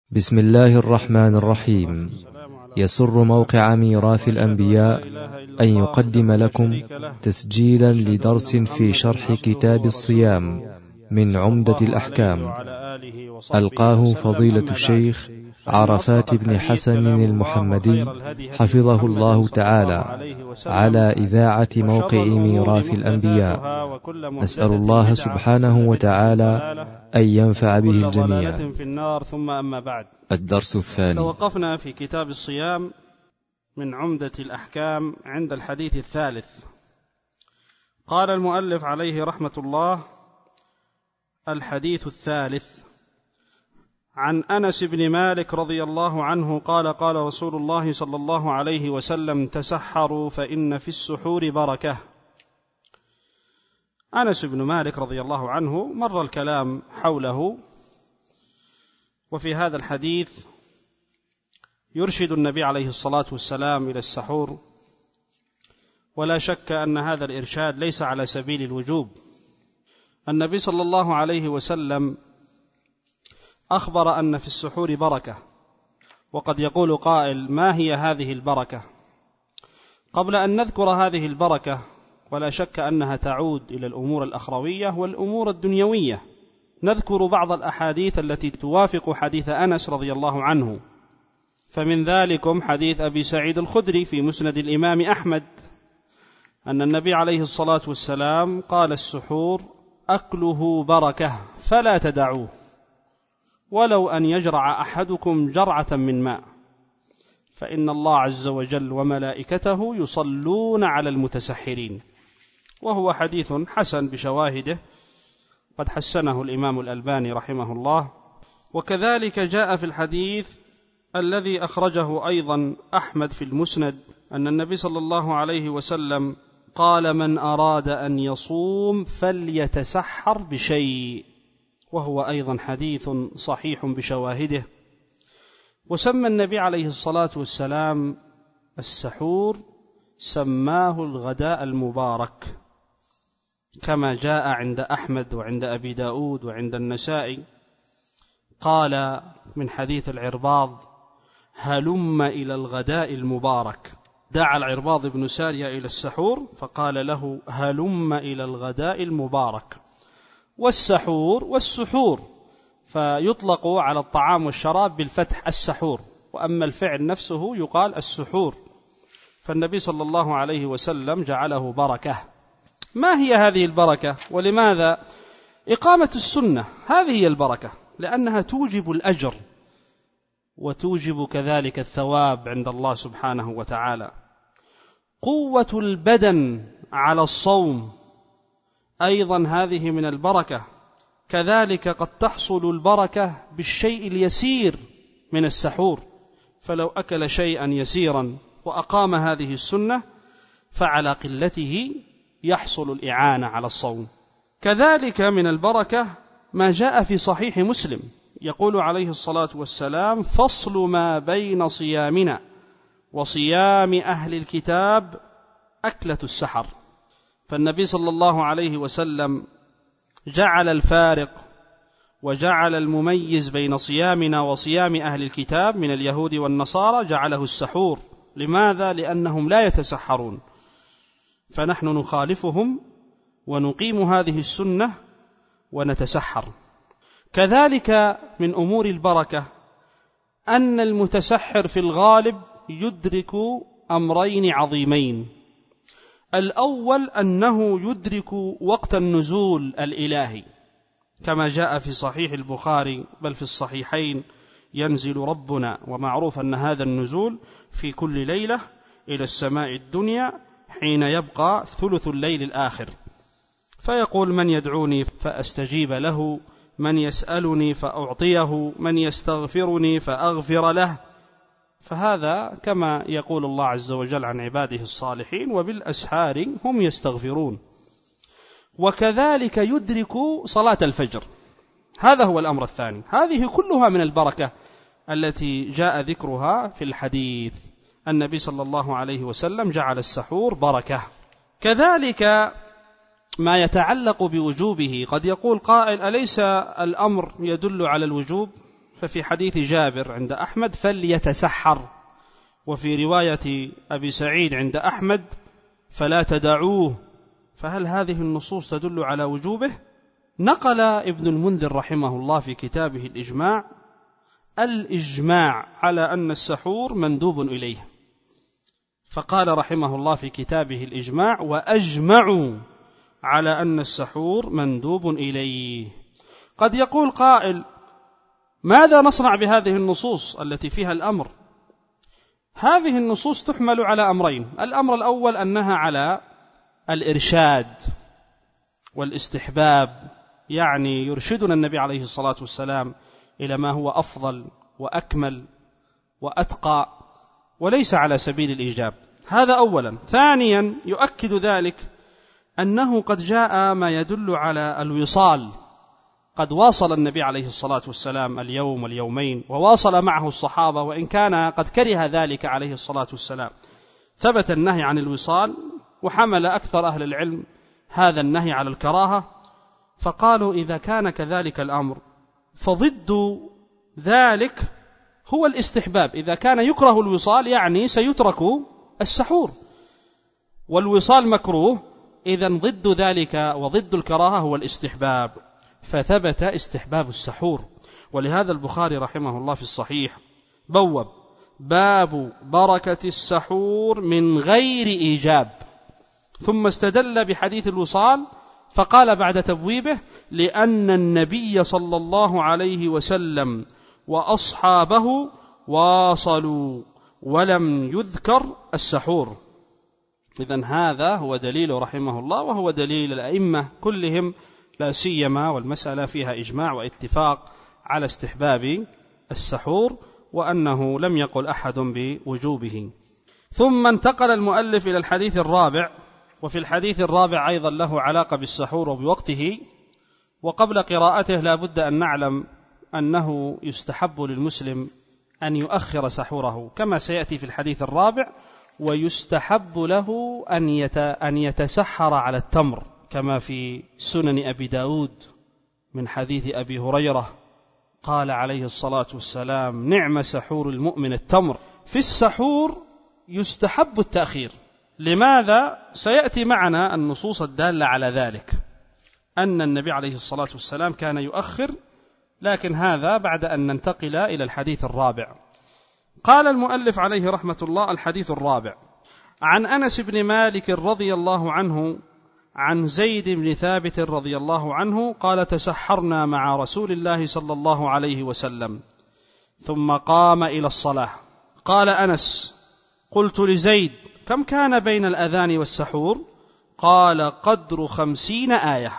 بسم الله الرحمن الرحيم. يسر موقع ميراث الأنبياء أن يقدم لكم تسجيلا لدرس في شرح كتاب الصيام من عمدة الأحكام، ألقاه فضيلة الشيخ عرفات بن حسن المحمدي حفظه الله تعالى على إذاعة موقع ميراث الأنبياء. نسأل الله سبحانه وتعالى أن ينفع به الجميع. في النار. ثم أما بعد، الدرس الثاني. توقفنا في كتاب الصيام من عمدة الأحكام عند الحديث الثالث. قال المؤلف عليه رحمة الله: الحديث الثالث عن أنس بن مالك رضي الله عنه قال: قال رسول الله صلى الله عليه وسلم: تسحروا فإن في السحور بركة. أنس بن مالك رضي الله عنه مر الكلام حوله، وفي هذا الحديث يرشد النبي عليه الصلاة والسلام إلى السحور، ولا شك أن هذا الإرشاد ليس على سبيل الوجوب. النبي صلى الله عليه وسلم أخبر أن في السحور بركة، وقد يقول قائل: ما هي هذه البركة؟ قبل أن نذكر هذه البركة، ولا شك أنها تعود إلى الأمور الأخروية والأمور الدنيوية، نذكر بعض الأحاديث التي توافق حديث أنس رضي الله عنه. فمن ذلكم حديث أبي سعيد الخدري في مسند الإمام أحمد أن النبي عليه الصلاة والسلام قال: السحور أكله بركة فلا تدعوه، ولو أن يجرع أحدكم جرعة من ماء، فإن الله عز وجل وملائكته يصلون على المتسحرين. وهو حديث حسن بشواهده، قد حسنه الإمام الألباني رحمه الله. وكذلك جاء في الحديث الذي أخرجه أيضا أحمد في المسند أن النبي صلى الله عليه وسلم قال: من أراد أن يصوم فليتسحر بشيء، وهو أيضا حديث صحيح بشواهده. وسمى النبي عليه الصلاة والسلام السحور، سماه الغداء المبارك، كما جاء عند أحمد وعند أبي داود وعند النسائي. قال من حديث العرباض: هلم إلى الغداء المبارك. دعا العرباض بن سارية إلى السحور فقال له: هلم إلى الغداء المبارك. والسحور والسحور فيطلق على الطعام والشراب بالفتح السحور، وأما الفعل نفسه يقال السحور. فالنبي صلى الله عليه وسلم جعله بركة. ما هي هذه البركة؟ ولماذا؟ إقامة السنة هذه هي البركة، لأنها توجب الأجر وتوجب كذلك الثواب عند الله سبحانه وتعالى. قوة البدن على الصوم أيضا هذه من البركة. كذلك قد تحصل البركة بالشيء اليسير من السحور، فلو أكل شيئا يسيرا وأقام هذه السنة فعلى قلته يحصل الإعانة على الصوم. كذلك من البركة ما جاء في صحيح مسلم، يقول عليه الصلاة والسلام: فصل ما بين صيامنا وصيام أهل الكتاب أكلة السحر. فالنبي صلى الله عليه وسلم جعل الفارق وجعل المميز بين صيامنا وصيام أهل الكتاب من اليهود والنصارى، جعله السحور. لماذا؟ لأنهم لا يتسحرون، فنحن نخالفهم ونقيم هذه السنة ونتسحر. كذلك من أمور البركة أن المتسحر في الغالب يدرك أمرين عظيمين. الأول أنه يدرك وقت النزول الإلهي، كما جاء في صحيح البخاري بل في الصحيحين: ينزل ربنا، ومعروف أن هذا النزول في كل ليلة إلى السماء الدنيا حين يبقى ثلث الليل الآخر، فيقول: من يدعوني فأستجيب له، من يسألني فأعطيه، من يستغفرني فأغفر له. فهذا كما يقول الله عز وجل عن عباده الصالحين: وبالأسحار هم يستغفرون. وكذلك يدرك صلاة الفجر. هذا هو الأمر الثاني. هذه كلها من البركة التي جاء ذكرها في الحديث. النبي صلى الله عليه وسلم جعل السحور بركة. كذلك ما يتعلق بوجوبه. قد يقول قائل: أليس الأمر يدل على الوجوب؟ ففي حديث جابر عند أحمد فليتسحر، وفي رواية أبي سعيد عند أحمد فلا تدعوه. فهل هذه النصوص تدل على وجوبه؟ نقل ابن المنذر رحمه الله في كتابه الإجماع على أن السحور مندوب إليه، فقال رحمه الله في كتابه الإجماع: وأجمعوا على أن السحور مندوب إليه. قد يقول قائل: ماذا نصنع بهذه النصوص التي فيها الأمر؟ هذه النصوص تحمل على أمرين: الأمر الأول أنها على الإرشاد والاستحباب، يعني يرشدنا النبي عليه الصلاة والسلام إلى ما هو أفضل وأكمل وأتقى، وليس على سبيل الإيجاب. هذا أولا. ثانيا يؤكد ذلك أنه قد جاء ما يدل على الوصال، قد واصل النبي عليه الصلاة والسلام اليوم واليومين، وواصل معه الصحابة، وإن كان قد كره ذلك عليه الصلاة والسلام. ثبت النهي عن الوصال، وحمل أكثر أهل العلم هذا النهي على الكراهة، فقالوا إذا كان كذلك الأمر فضد ذلك هو الاستحباب. إذا كان يكره الوصال يعني سيترك السحور، والوصال مكروه، إذن ضد ذلك وضد الكراهة هو الاستحباب، فثبت استحباب السحور. ولهذا البخاري رحمه الله في الصحيح بوب: باب بركة السحور من غير إيجاب، ثم استدل بحديث الوصال فقال بعد تبويبه: لأن النبي صلى الله عليه وسلم وأصحابه واصلوا ولم يذكر السحور. إذن هذا هو دليل رحمه الله، وهو دليل الأئمة كلهم، لا سيما والمسألة فيها إجماع واتفاق على استحباب السحور، وأنه لم يقل أحد بوجوبه. ثم انتقل المؤلف إلى الحديث الرابع، وفي الحديث الرابع أيضا له علاقة بالسحور وبوقته. وقبل قراءته لا بد أن نعلم أنه يستحب للمسلم أن يؤخر سحوره كما سيأتي في الحديث الرابع، ويستحب له أن يتسحر على التمر كما في سنن أبي داود من حديث أبي هريرة قال عليه الصلاة والسلام: نعم سحور المؤمن التمر. في السحور يستحب التأخير. لماذا؟ سيأتي معنا النصوص الدالة على ذلك، أن النبي عليه الصلاة والسلام كان يؤخر، لكن هذا بعد أن ننتقل إلى الحديث الرابع. قال المؤلف عليه رحمة الله: الحديث الرابع عن أنس بن مالك رضي الله عنه عن زيد بن ثابت رضي الله عنه قال: تسحرنا مع رسول الله صلى الله عليه وسلم ثم قام إلى الصلاة. قال أنس: قلت لزيد: كم كان بين الأذان والسحور؟ قال: قدر 50 آية.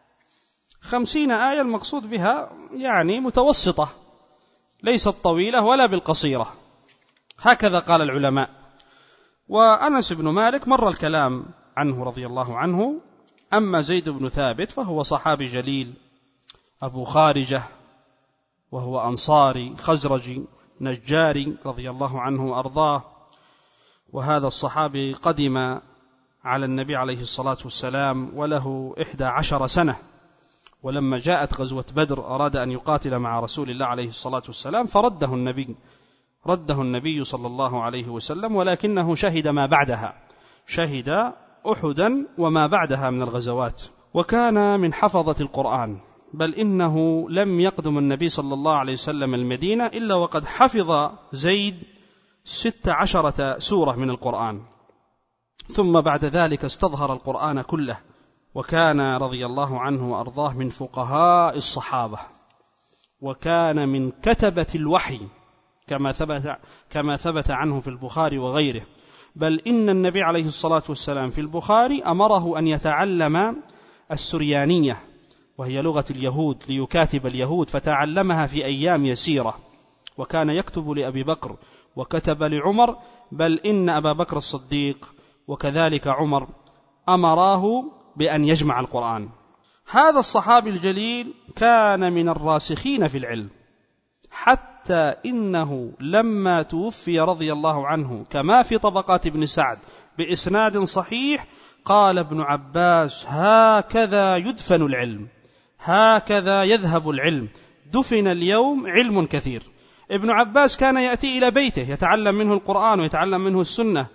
50 آية المقصود بها يعني متوسطة، ليست طويلة ولا بالقصيرة، هكذا قال العلماء. وأنس بن مالك مر الكلام عنه رضي الله عنه. أما زيد بن ثابت فهو صحابي جليل أبو خارجة، وهو أنصاري خزرجي نجاري رضي الله عنه وأرضاه، وهذا الصحابي قدم على النبي عليه الصلاة والسلام وله 11 سنة، ولما جاءت غزوة بدر أراد أن يقاتل مع رسول الله عليه الصلاة والسلام فرده النبي صلى الله عليه وسلم، ولكنه شهد ما بعدها، شهد أحدا وما بعدها من الغزوات، وكان من حفظة القرآن، بل إنه لم يقدم النبي صلى الله عليه وسلم المدينة إلا وقد حفظ زيد 16 سورة من القرآن، ثم بعد ذلك استظهر القرآن كله، وكان رضي الله عنه وأرضاه من فقهاء الصحابة، وكان من كتبة الوحي كما ثبت عنه في البخاري وغيره. بل إن النبي عليه الصلاة والسلام في البخاري أمره أن يتعلم السريانية، وهي لغة اليهود، ليكاتب اليهود، فتعلمها في أيام يسيرة، وكان يكتب لأبي بكر وكتب لعمر، بل إن أبا بكر الصديق وكذلك عمر أمراه بأن يجمع القرآن. هذا الصحابي الجليل كان من الراسخين في العلم، حتى إنه لما توفي رضي الله عنه كما في طبقات ابن سعد بإسناد صحيح قال ابن عباس: هكذا يدفن العلم، هكذا يذهب العلم، دفن اليوم علم كثير. ابن عباس كان يأتي إلى بيته يتعلم منه القرآن ويتعلم منه السنة،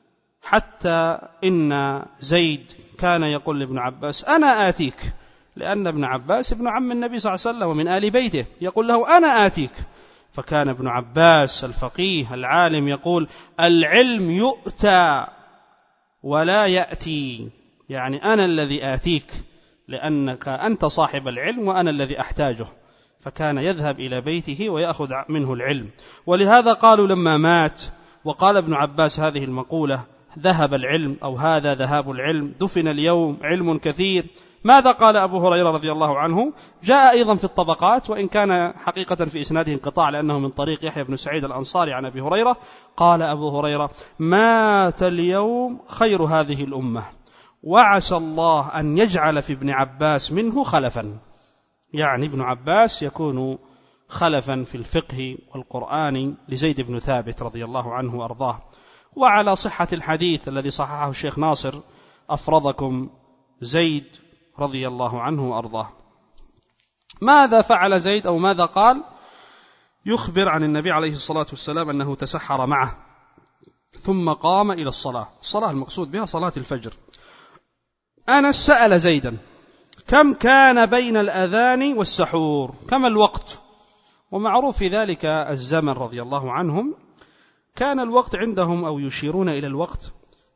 حتى إن زيد كان يقول لابن عباس أنا آتيك، لأن ابن عباس ابن عم النبي صلى الله عليه وسلم ومن آل بيته، يقول له أنا آتيك. فكان ابن عباس الفقيه العالم يقول العلم يؤتى ولا يأتي، يعني أنا الذي آتيك لأنك أنت صاحب العلم وأنا الذي أحتاجه. فكان يذهب إلى بيته ويأخذ منه العلم. ولهذا قالوا لما مات وقال ابن عباس هذه المقولة ذهب العلم أو هذا ذهاب العلم، دفن اليوم علم كثير، ماذا قال أبو هريرة رضي الله عنه؟ جاء أيضا في الطبقات، وإن كان حقيقة في إسناده انقطاع لأنه من طريق يحيى بن سعيد الأنصاري عن أبي هريرة، قال أبو هريرة مات اليوم خير هذه الأمة وعسى الله أن يجعل في ابن عباس منه خلفا، يعني ابن عباس يكون خلفا في الفقه والقرآن لزيد بن ثابت رضي الله عنه وأرضاه. وعلى صحة الحديث الذي صححه الشيخ ناصر أفرضكم زيد رضي الله عنه وأرضاه. ماذا فعل زيد أو ماذا قال؟ يخبر عن النبي عليه الصلاة والسلام أنه تسحر معه ثم قام إلى الصلاة المقصود بها صلاة الفجر. أنس سأل زيدا كم كان بين الأذان والسحور، كم الوقت؟ ومعروف في ذلك الزمن رضي الله عنهم كان الوقت عندهم أو يشيرون إلى الوقت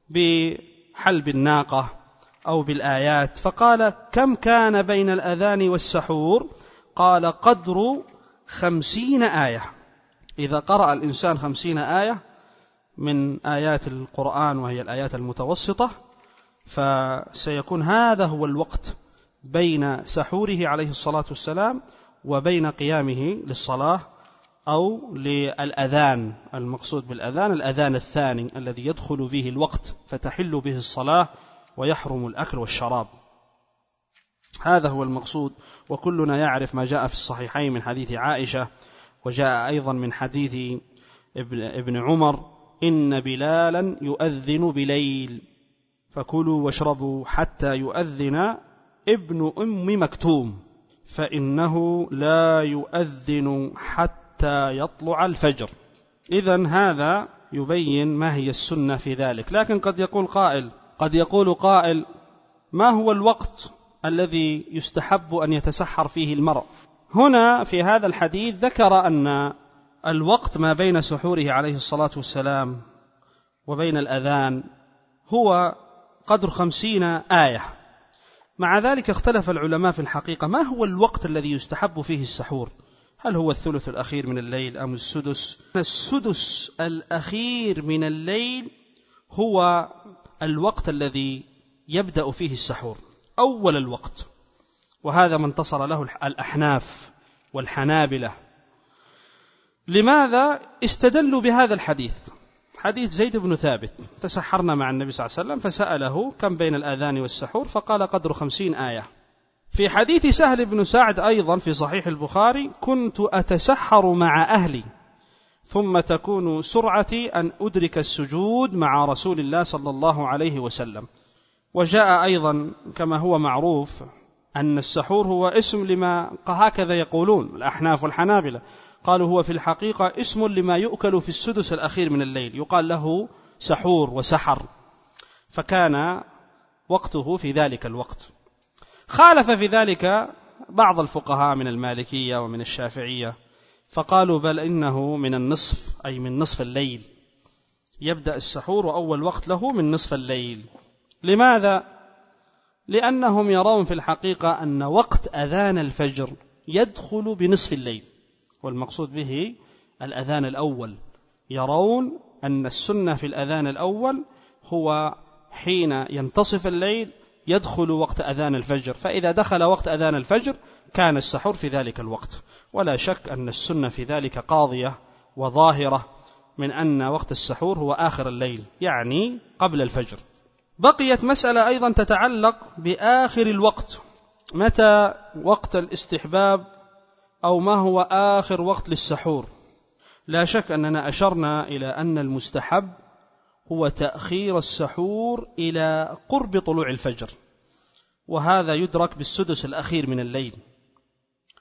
بحلب الناقة أو بالآيات، فقال كم كان بين الأذان والسحور؟ قال قدر 50 آية. إذا قرأ الإنسان 50 آية من آيات القرآن وهي الآيات المتوسطة فسيكون هذا هو الوقت بين سحوره عليه الصلاة والسلام وبين قيامه للصلاة أو للأذان. المقصود بالأذان الأذان الثاني الذي يدخل فيه الوقت فتحل به الصلاة ويحرم الأكل والشراب، هذا هو المقصود. وكلنا يعرف ما جاء في الصحيحين من حديث عائشة، وجاء أيضا من حديث ابن عمر إن بلالا يؤذن بليل فكلوا واشربوا حتى يؤذن ابن أم مكتوم فإنه لا يؤذن حتى يطلع الفجر. إذن هذا يبين ما هي السنة في ذلك. لكن قد يقول قائل ما هو الوقت الذي يستحب أن يتسحر فيه المرء؟ هنا في هذا الحديث ذكر أن الوقت ما بين سحوره عليه الصلاة والسلام وبين الأذان هو قدر 50 آية. مع ذلك اختلف العلماء في الحقيقة ما هو الوقت الذي يستحب فيه السحور؟ هل هو الثلث الأخير من الليل أم السدس؟ السدس الأخير من الليل هو الوقت الذي يبدأ فيه السحور أول الوقت، وهذا ما انتصر له الأحناف والحنابلة. لماذا؟ استدلوا بهذا الحديث، حديث زيد بن ثابت تسحرنا مع النبي صلى الله عليه وسلم فسأله كم بين الآذان والسحور فقال قدر 50 آية. في حديث سهل بن سعد أيضا في صحيح البخاري كنت أتسحر مع أهلي ثم تكون سرعتي أن أدرك السجود مع رسول الله صلى الله عليه وسلم. وجاء أيضا كما هو معروف أن السحور هو اسم لما هكذا يقولون الأحناف والحنابلة، قالوا هو في الحقيقة اسم لما يؤكل في السدس الأخير من الليل، يقال له سحور وسحر، فكان وقته في ذلك الوقت. خالف في ذلك بعض الفقهاء من المالكية ومن الشافعية فقالوا بل إنه من النصف، أي من نصف الليل يبدأ السحور وأول وقت له من نصف الليل. لماذا؟ لأنهم يرون في الحقيقة أن وقت أذان الفجر يدخل بنصف الليل، والمقصود به الأذان الأول. يرون أن السنة في الأذان الأول هو حين ينتصف الليل يدخل وقت أذان الفجر، فإذا دخل وقت أذان الفجر كان السحور في ذلك الوقت. ولا شك أن السنة في ذلك قاضية وظاهرة من أن وقت السحور هو آخر الليل، يعني قبل الفجر. بقيت مسألة أيضا تتعلق بآخر الوقت، متى وقت الاستحباب أو ما هو آخر وقت للسحور؟ لا شك أننا أشرنا إلى أن المستحب هو تأخير السحور إلى قرب طلوع الفجر، وهذا يدرك بالسدس الأخير من الليل.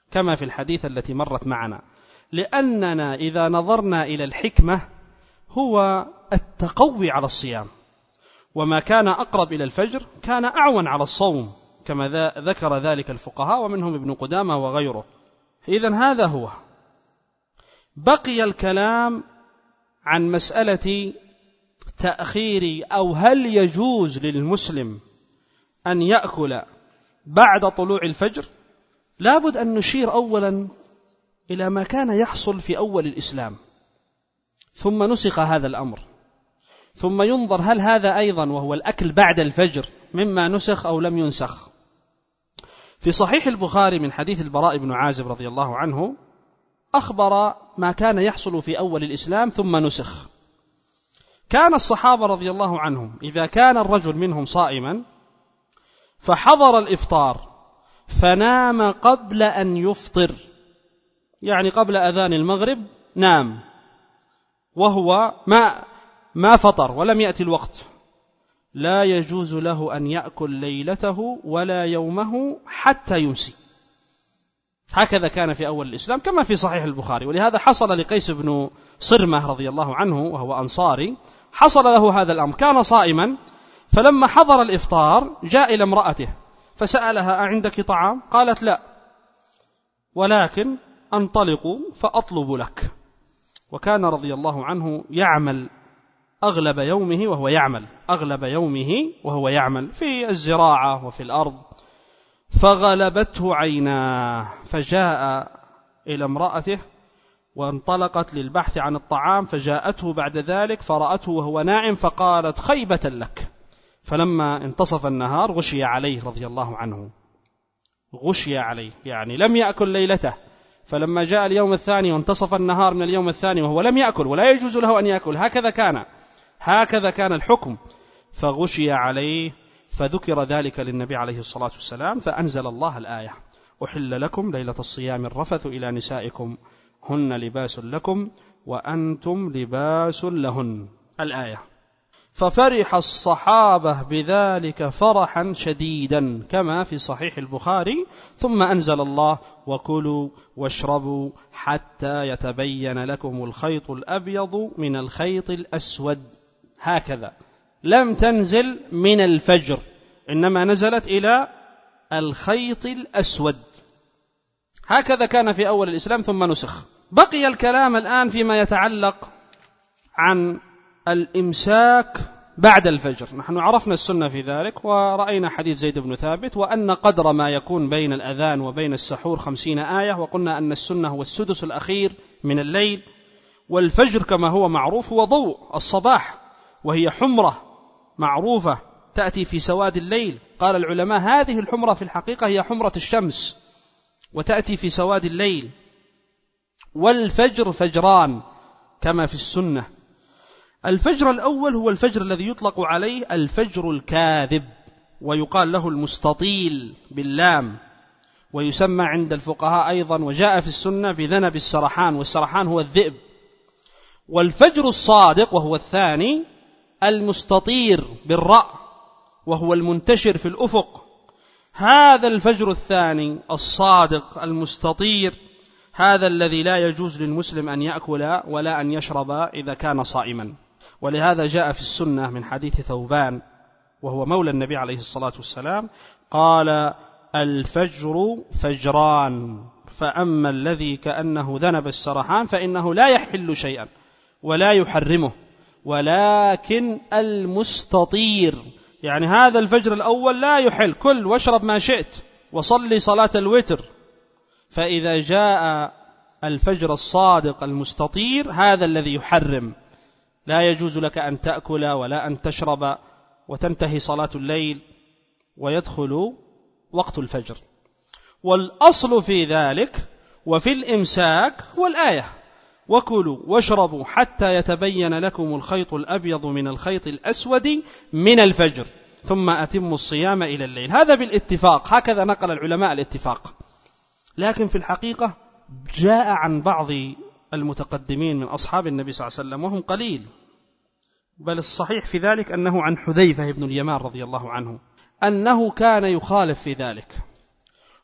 كما في الحديث التي مرت معنا، لأننا إذا نظرنا إلى الحكمة هو التقوي على الصيام، وما كان أقرب إلى الفجر كان أعون على الصوم، كما ذكر ذلك الفقهاء ومنهم ابن قدامة وغيره. إذن هذا هو. بقي الكلام عن مسألة تأخير أو هل يجوز للمسلم أن يأكل بعد طلوع الفجر. لابد أن نشير أولا إلى ما كان يحصل في أول الإسلام، ثم نسخ هذا الأمر، ثم ينظر هل هذا أيضا وهو الأكل بعد الفجر مما نسخ أو لم ينسخ. في صحيح البخاري من حديث البراء بن عازب رضي الله عنه أخبر ما كان يحصل في أول الإسلام ثم نسخ. كان الصحابة رضي الله عنهم إذا كان الرجل منهم صائما فحضر الإفطار فنام قبل أن يفطر، يعني قبل أذان المغرب نام وهو ما فطر ولم يأتي الوقت، لا يجوز له أن يأكل ليلته ولا يومه حتى يمسي. هكذا كان في أول الإسلام كما في صحيح البخاري. ولهذا حصل لقيس بن صرمة رضي الله عنه وهو أنصاري، حصل له هذا الأمر، كان صائما فلما حضر الإفطار جاء إلى امرأته فسألها أعندك طعام؟ قالت لا، ولكن أنطلق فأطلب لك. وكان رضي الله عنه يعمل أغلب يومه وهو يعمل في الزراعة وفي الأرض، فغلبته عيناه فجاء إلى امرأته وانطلقت للبحث عن الطعام، فجاءته بعد ذلك فرأته وهو نائم فقالت خيبة لك. فلما انتصف النهار غشي عليه رضي الله عنه، غشي عليه يعني لم يأكل ليلته، فلما جاء اليوم الثاني وانتصف النهار من اليوم الثاني وهو لم يأكل ولا يجوز له أن يأكل، هكذا كان الحكم، فغشي عليه، فذكر ذلك للنبي عليه الصلاة والسلام فأنزل الله الآية: أحل لكم ليلة الصيام الرفث إلى نسائكم هن لباس لكم وأنتم لباس لهن، الآية. ففرح الصحابة بذلك فرحا شديدا كما في صحيح البخاري، ثم أنزل الله: وكلوا واشربوا حتى يتبين لكم الخيط الأبيض من الخيط الأسود. هكذا لم تنزل من الفجر، إنما نزلت إلى الخيط الأسود. هكذا كان في أول الإسلام ثم نسخ. بقي الكلام الآن فيما يتعلق عن الإمساك بعد الفجر. نحن عرفنا السنة في ذلك، ورأينا حديث زيد بن ثابت، وأن قدر ما يكون بين الأذان وبين السحور 50 آية، وقلنا أن السنة هو السدس الأخير من الليل، والفجر كما هو معروف هو ضوء الصباح، وهي حمرة معروفة تأتي في سواد الليل. قال العلماء هذه الحمرة في الحقيقة هي حمرة الشمس وتأتي في سواد الليل. والفجر فجران كما في السنة. الفجر الأول هو الفجر الذي يطلق عليه الفجر الكاذب، ويقال له المستطيل باللام، ويسمى عند الفقهاء أيضا وجاء في السنة بذنب السرحان، والسرحان هو الذئب. والفجر الصادق وهو الثاني المستطير بالراء، وهو المنتشر في الأفق. هذا الفجر الثاني الصادق المستطير هذا الذي لا يجوز للمسلم أن يأكل ولا أن يشرب إذا كان صائما. ولهذا جاء في السنة من حديث ثوبان وهو مولى النبي عليه الصلاة والسلام قال: الفجر فجران، فأما الذي كأنه ذنب السرحان فإنه لا يحل شيئا ولا يحرمه، ولكن المستطير، يعني هذا الفجر الأول لا يحل، كل واشرب ما شئت وصلي صلاة الوتر. فإذا جاء الفجر الصادق المستطير هذا الذي يحرم، لا يجوز لك أن تأكل ولا أن تشرب، وتنتهي صلاة الليل ويدخل وقت الفجر. والأصل في ذلك وفي الإمساك والآية: وكلوا واشربوا حتى يتبين لكم الخيط الأبيض من الخيط الأسود من الفجر ثم أتموا الصيام إلى الليل. هذا بالاتفاق، هكذا نقل العلماء الاتفاق. لكن في الحقيقة جاء عن بعض المتقدمين من أصحاب النبي صلى الله عليه وسلم وهم قليل، بل الصحيح في ذلك أنه عن حذيفة بن اليمان رضي الله عنه أنه كان يخالف في ذلك،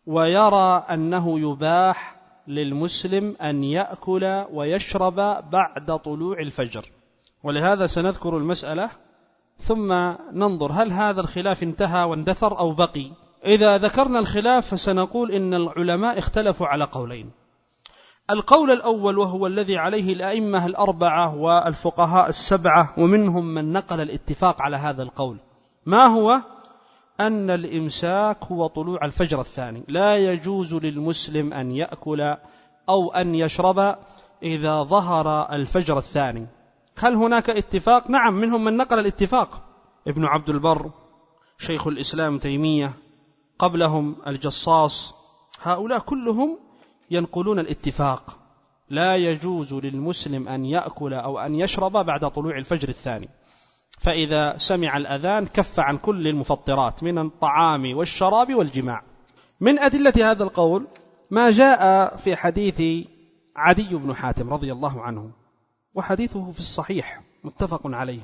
ويرى أنه يباح للمسلم أن يأكل ويشرب بعد طلوع الفجر. ولهذا سنذكر المسألة ثم ننظر هل هذا الخلاف انتهى واندثر أو بقي. إذا ذكرنا الخلاف فسنقول إن العلماء اختلفوا على قولين. القول الأول وهو الذي عليه الأئمة الأربعة والفقهاء السبعة ومنهم من نقل الاتفاق على هذا القول، ما هو؟ أن الإمساك هو طلوع الفجر الثاني، لا يجوز للمسلم أن يأكل أو أن يشرب إذا ظهر الفجر الثاني. هل هناك اتفاق؟ نعم، منهم من نقل الاتفاق، ابن عبد البر، شيخ الإسلام تيمية، قبلهم الجصاص، هؤلاء كلهم ينقلون الاتفاق، لا يجوز للمسلم أن يأكل أو أن يشرب بعد طلوع الفجر الثاني، فإذا سمع الأذان كف عن كل المفطرات من الطعام والشراب والجماع. من أدلة هذا القول ما جاء في حديث عدي بن حاتم رضي الله عنه، وحديثه في الصحيح متفق عليه،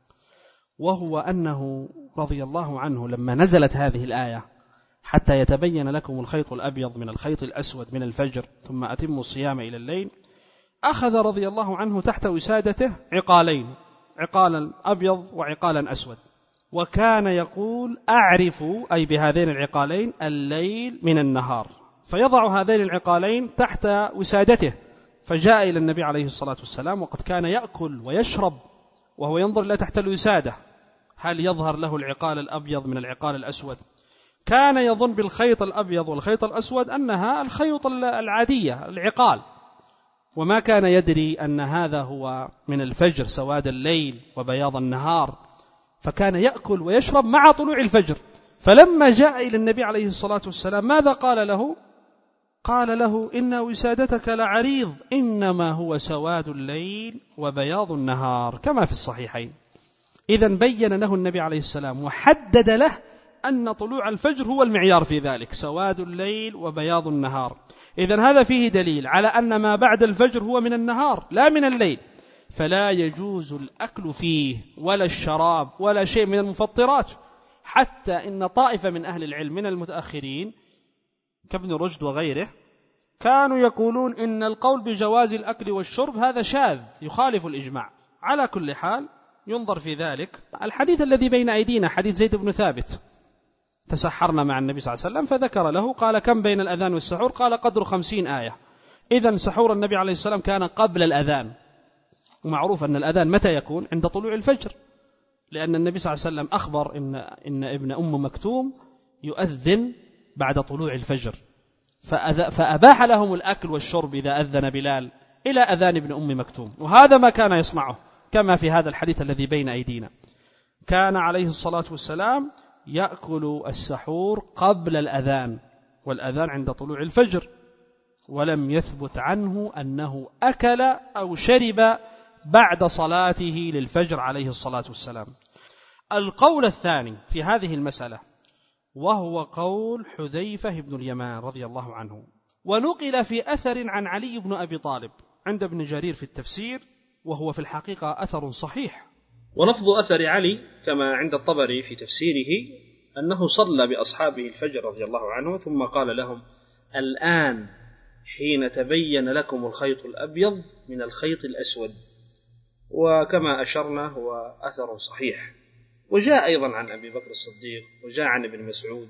وهو أنه رضي الله عنه لما نزلت هذه الآية حتى يتبين لكم الخيط الأبيض من الخيط الأسود من الفجر ثم أتموا الصيام إلى الليل، أخذ رضي الله عنه تحت وسادته عقالين، عقالا أبيض وعقالا أسود، وكان يقول أعرف أي بهذين العقالين الليل من النهار، فيضع هذين العقالين تحت وسادته. فجاء إلى النبي عليه الصلاة والسلام وقد كان يأكل ويشرب وهو ينظر لا تحت الوسادة هل يظهر له العقال الأبيض من العقال الأسود. كان يظن بالخيط الأبيض والخيط الأسود أنها الخيط العادية العقال، وما كان يدري أن هذا هو من الفجر سواد الليل وبياض النهار، فكان يأكل ويشرب مع طلوع الفجر. فلما جاء إلى النبي عليه الصلاة والسلام ماذا قال له؟ قال له إن وسادتك لعريض، إنما هو سواد الليل وبياض النهار، كما في الصحيحين. إذن بين له النبي عليه السلام وحدد له أن طلوع الفجر هو المعيار في ذلك، سواد الليل وبياض النهار. إذن هذا فيه دليل على أن ما بعد الفجر هو من النهار لا من الليل، فلا يجوز الأكل فيه ولا الشراب ولا شيء من المفطرات، حتى إن طائفة من أهل العلم من المتأخرين كابن رشد وغيره كانوا يقولون إن القول بجواز الأكل والشرب هذا شاذ يخالف الإجماع. على كل حال ينظر في ذلك. الحديث الذي بين أيدينا حديث زيد بن ثابت، تسحرنا مع النبي صلى الله عليه وسلم فذكر له، قال كم بين الأذان والسحور؟ قال قدر 50 آية. إذن سحور النبي عليه السلام كان قبل الأذان، ومعروف أن الأذان متى يكون؟ عند طلوع الفجر، لأن النبي صلى الله عليه وسلم أخبر إن ابن أم مكتوم يؤذن بعد طلوع الفجر، فأباح لهم الأكل والشرب إذا أذن بلال إلى أذان ابن أم مكتوم، وهذا ما كان يصنعه كما في هذا الحديث الذي بين أيدينا. كان عليه الصلاة والسلام يأكل السحور قبل الأذان، والأذان عند طلوع الفجر، ولم يثبت عنه أنه أكل أو شرب بعد صلاته للفجر عليه الصلاة والسلام. القول الثاني في هذه المسألة وهو قول حذيفة بن اليمان رضي الله عنه، ونقل في أثر عن علي بن أبي طالب عند ابن جرير في التفسير، وهو في الحقيقة أثر صحيح. ولفظ أثر علي كما عند الطبري في تفسيره أنه صلى بأصحابه الفجر رضي الله عنه ثم قال لهم الآن حين تبين لكم الخيط الأبيض من الخيط الأسود، وكما أشرنا هو أثر صحيح. وجاء أيضا عن أبي بكر الصديق وجاء عن ابن مسعود.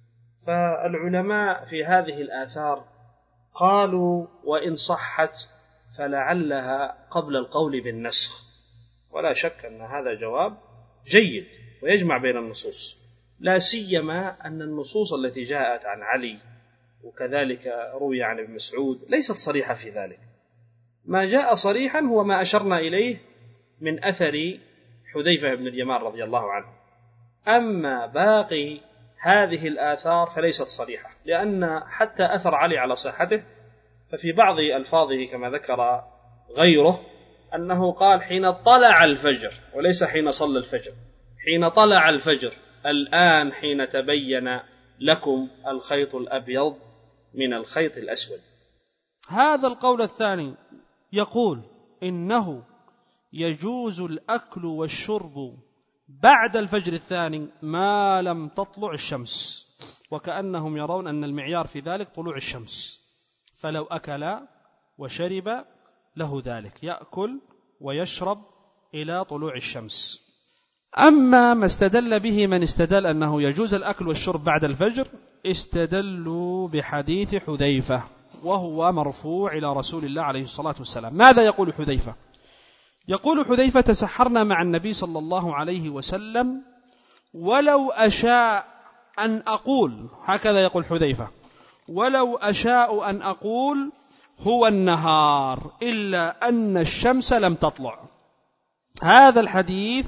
فالعلماء في هذه الآثار قالوا وإن صحت فلعلها قبل القول بالنسخ، ولا شك أن هذا جواب جيد ويجمع بين النصوص، لا سيما أن النصوص التي جاءت عن علي وكذلك روي عن ابن مسعود ليست صريحة في ذلك. ما جاء صريحا هو ما أشرنا إليه من أثر حذيفة بن اليمان رضي الله عنه. أما باقي هذه الآثار فليست صريحة، لأن حتى أثر علي على صحته ففي بعض ألفاظه كما ذكر غيره أنه قال حين طلع الفجر وليس حين صلى الفجر، حين طلع الفجر، الآن حين تبين لكم الخيط الأبيض من الخيط الأسود. هذا القول الثاني يقول إنه يجوز الأكل والشرب بعد الفجر الثاني ما لم تطلع الشمس، وكأنهم يرون أن المعيار في ذلك طلوع الشمس، فلو أكل وشرب له ذلك، يأكل ويشرب إلى طلوع الشمس. أما ما استدل به من استدل أنه يجوز الأكل والشرب بعد الفجر، استدلوا بحديث حذيفة وهو مرفوع إلى رسول الله عليه الصلاة والسلام. ماذا يقول حذيفة؟ يقول حذيفة: تسحرنا مع النبي صلى الله عليه وسلم ولو أشاء أن أقول، هكذا يقول حذيفة، ولو أشاء أن أقول هو النهار إلا أن الشمس لم تطلع. هذا الحديث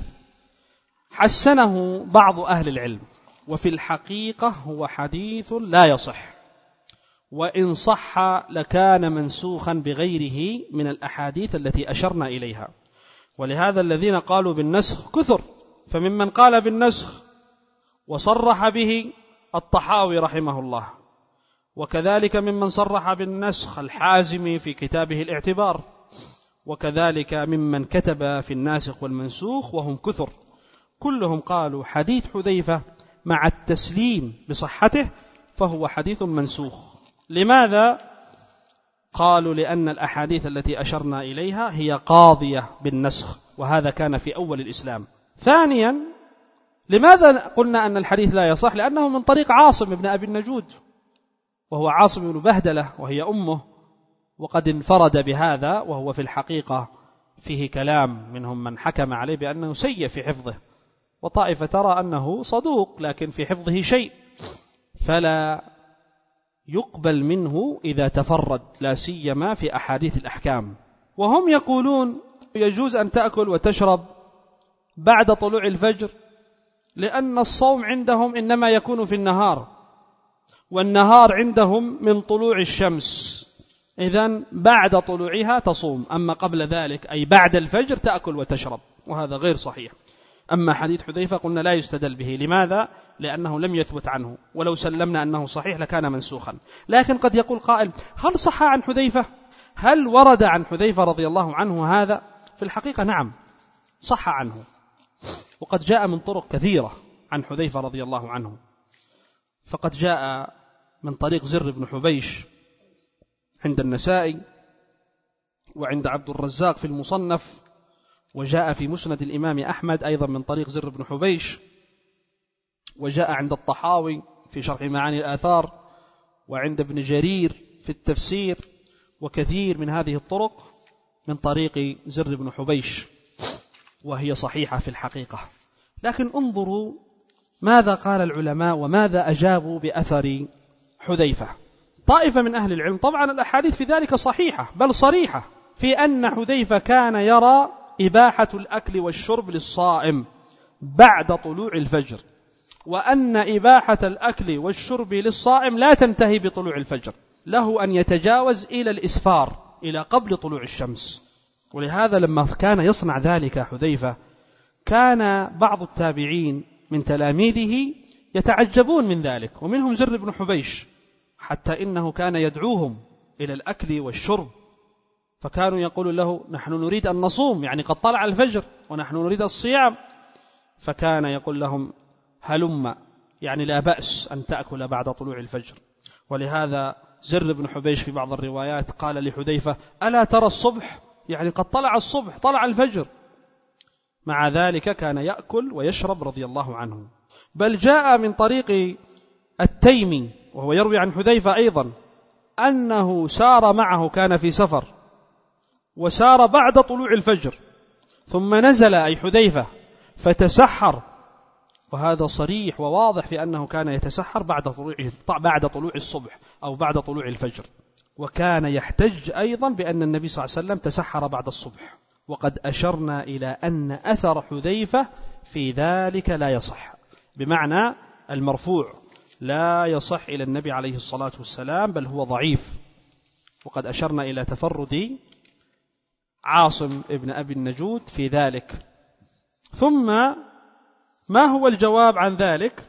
حسنه بعض أهل العلم، وفي الحقيقة هو حديث لا يصح، وإن صح لكان منسوخا بغيره من الأحاديث التي أشرنا إليها. ولهذا الذين قالوا بالنسخ كثر، فممن قال بالنسخ وصرح به الطحاوي رحمه الله، وكذلك ممن صرح بالنسخ الحازمي في كتابه الاعتبار، وكذلك ممن كتب في الناسخ والمنسوخ وهم كثر، كلهم قالوا حديث حذيفة مع التسليم بصحته فهو حديث منسوخ. لماذا؟ قالوا لأن الأحاديث التي أشرنا إليها هي قاضية بالنسخ، وهذا كان في أول الإسلام. ثانيا، لماذا قلنا أن الحديث لا يصح؟ لأنه من طريق عاصم بن أبي النجود، وهو عاصم بن بهدلة وهي أمه، وقد انفرد بهذا، وهو في الحقيقة فيه كلام، منهم من حكم عليه بأنه سيء في حفظه، وطائفة ترى أنه صدوق لكن في حفظه شيء، فلا يقبل منه إذا تفرد، لا سيما في أحاديث الأحكام. وهم يقولون يجوز أن تأكل وتشرب بعد طلوع الفجر، لأن الصوم عندهم إنما يكون في النهار، والنهار عندهم من طلوع الشمس، إذن بعد طلوعها تصوم، أما قبل ذلك أي بعد الفجر تأكل وتشرب، وهذا غير صحيح. أما حديث حذيفة قلنا لا يستدل به. لماذا؟ لأنه لم يثبت عنه، ولو سلمنا أنه صحيح لكان منسوخا. لكن قد يقول قائل: هل صح عن حذيفة؟ هل ورد عن حذيفة رضي الله عنه هذا؟ في الحقيقة نعم، صح عنه، وقد جاء من طرق كثيرة عن حذيفة رضي الله عنه. فقد جاء من طريق زر بن حبيش عند النسائي، وعند عبد الرزاق في المصنف، وجاء في مسند الإمام أحمد أيضا من طريق زر بن حبيش، وجاء عند الطحاوي في شرح معاني الآثار، وعند ابن جرير في التفسير، وكثير من هذه الطرق من طريق زر بن حبيش، وهي صحيحة في الحقيقة. لكن انظروا ماذا قال العلماء وماذا أجابوا بأثر حذيفة. طائفة من أهل العلم، طبعا الأحاديث في ذلك صحيحة بل صريحة في أن حذيفة كان يرى إباحة الأكل والشرب للصائم بعد طلوع الفجر، وأن إباحة الأكل والشرب للصائم لا تنتهي بطلوع الفجر، له أن يتجاوز إلى الإسفار، إلى قبل طلوع الشمس. ولهذا لما كان يصنع ذلك حذيفة، كان بعض التابعين من تلاميذه يتعجبون من ذلك، ومنهم زر بن حبيش، حتى إنه كان يدعوهم إلى الأكل والشرب، فكانوا يقولون له: نحن نريد أن نصوم، يعني قد طلع الفجر ونحن نريد الصيام، فكان يقول لهم: هلم، يعني لا بأس أن تأكل بعد طلوع الفجر. ولهذا زر بن حبيش في بعض الروايات قال لحذيفة: ألا ترى الصبح؟ يعني قد طلع الصبح، طلع الفجر. مع ذلك كان يأكل ويشرب رضي الله عنه. بل جاء من طريق التيمي وهو يروي عن حذيفة أيضا أنه سار معه، كان في سفر وسار بعد طلوع الفجر، ثم نزل أي حذيفة فتسحر، وهذا صريح وواضح في أنه كان يتسحر بعد طلوع الصبح أو بعد طلوع الفجر. وكان يحتج أيضا بأن النبي صلى الله عليه وسلم تسحر بعد الصبح، وقد أشرنا إلى أن أثر حذيفة في ذلك لا يصح، بمعنى المرفوع لا يصح إلى النبي عليه الصلاة والسلام، بل هو ضعيف. وقد أشرنا إلى تفرد عاصم ابن أبي النجود في ذلك. ثم ما هو الجواب عن ذلك؟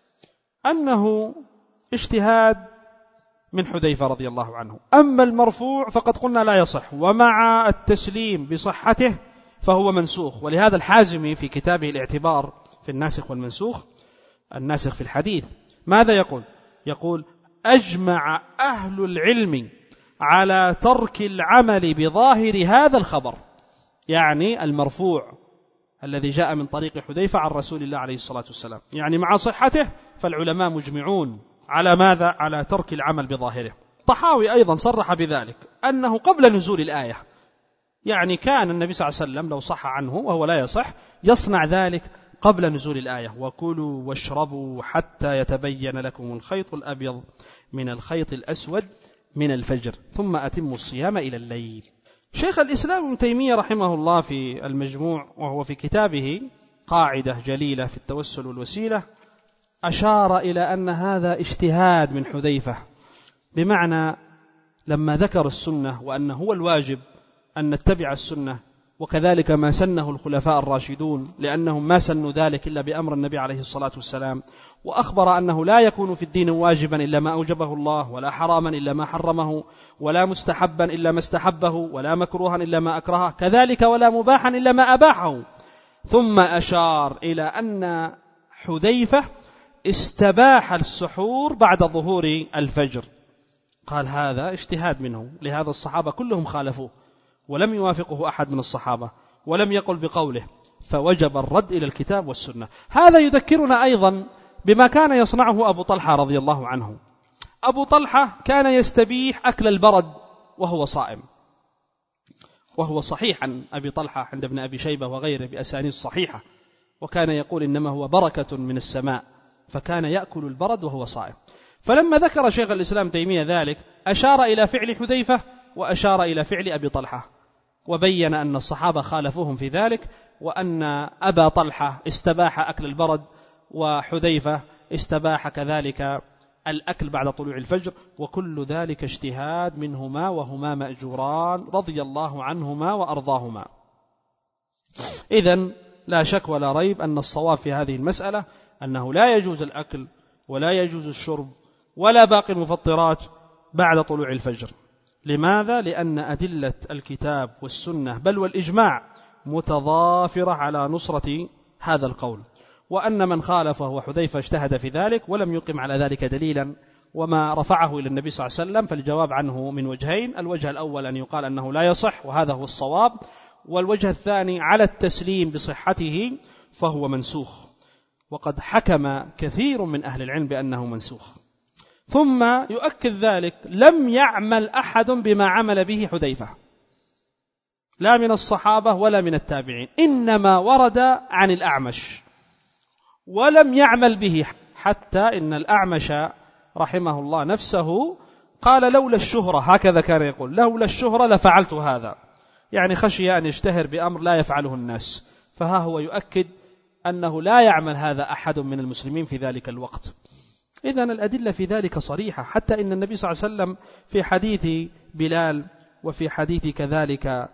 أنه اجتهاد من حذيفة رضي الله عنه. أما المرفوع فقد قلنا لا يصح، ومع التسليم بصحته فهو منسوخ. ولهذا الحازمي في كتابه الاعتبار في الناسخ والمنسوخ، الناسخ في الحديث، ماذا يقول؟ يقول: أجمع أهل العلم على ترك العمل بظاهر هذا الخبر، يعني المرفوع الذي جاء من طريق حذيفة عن رسول الله عليه الصلاة والسلام، يعني مع صحته فالعلماء مجمعون على ماذا؟ على ترك العمل بظاهره. الطحاوي أيضا صرح بذلك أنه قبل نزول الآية، يعني كان النبي صلى الله عليه وسلم لو صح عنه وهو لا يصح يصنع ذلك قبل نزول الآية: وكلوا واشربوا حتى يتبين لكم الخيط الأبيض من الخيط الأسود من الفجر ثم أتموا الصيام إلى الليل. شيخ الإسلام ابن تيمية رحمه الله في المجموع، وهو في كتابه قاعدة جليلة في التوسل والوسيلة، أشار إلى أن هذا اجتهاد من حذيفة، بمعنى لما ذكر السنة وأنه هو الواجب أن نتبع السنة، وكذلك ما سنه الخلفاء الراشدون لأنهم ما سنوا ذلك إلا بأمر النبي عليه الصلاة والسلام، وأخبر أنه لا يكون في الدين واجبا إلا ما أوجبه الله، ولا حراما إلا ما حرمه، ولا مستحبا إلا ما استحبه، ولا مكروها إلا ما أكرهه، كذلك ولا مباحا إلا ما أباحه. ثم أشار إلى أن حذيفة استباح السحور بعد ظهور الفجر، قال هذا اجتهاد منه، لهذا الصحابة كلهم خالفوه ولم يوافقه أحد من الصحابة ولم يقل بقوله، فوجب الرد إلى الكتاب والسنة. هذا يذكرنا أيضا بما كان يصنعه أبو طلحة رضي الله عنه. أبو طلحة كان يستبيح أكل البرد وهو صائم، وهو صحيح عن أبي طلحة عند ابن أبي شيبة وغيره بأسانيد صحيحة، وكان يقول إنما هو بركة من السماء، فكان يأكل البرد وهو صائم. فلما ذكر شيخ الإسلام تيمية ذلك أشار إلى فعل حذيفة وأشار إلى فعل أبي طلحة، وبين أن الصحابة خالفوهم في ذلك، وأن أبا طلحة استباح أكل البرد وحذيفة استباح كذلك الأكل بعد طلوع الفجر، وكل ذلك اجتهاد منهما وهما مأجوران رضي الله عنهما وأرضاهما. إذن لا شك ولا ريب أن الصواب في هذه المسألة أنه لا يجوز الأكل ولا يجوز الشرب ولا باقي المفطرات بعد طلوع الفجر. لماذا؟ لأن أدلة الكتاب والسنة بل والإجماع متضافرة على نصرة هذا القول، وأن من خالف وهو حذيفة اجتهد في ذلك ولم يقم على ذلك دليلا وما رفعه إلى النبي صلى الله عليه وسلم، فالجواب عنه من وجهين: الوجه الأول أن يقال أنه لا يصح وهذا هو الصواب، والوجه الثاني على التسليم بصحته فهو منسوخ، وقد حكم كثير من أهل العلم بأنه منسوخ. ثم يؤكد ذلك: لم يعمل أحد بما عمل به حذيفة، لا من الصحابة ولا من التابعين، إنما ورد عن الأعمش ولم يعمل به، حتى إن الأعمش رحمه الله نفسه قال: لولا الشهرة، هكذا كان يقول، لولا الشهرة لفعلت هذا، يعني خشي أن يشتهر بأمر لا يفعله الناس. فها هو يؤكد أنه لا يعمل هذا أحد من المسلمين في ذلك الوقت. إذن الأدلة في ذلك صريحة، حتى إن النبي صلى الله عليه وسلم في حديث بلال وفي حديث كذلك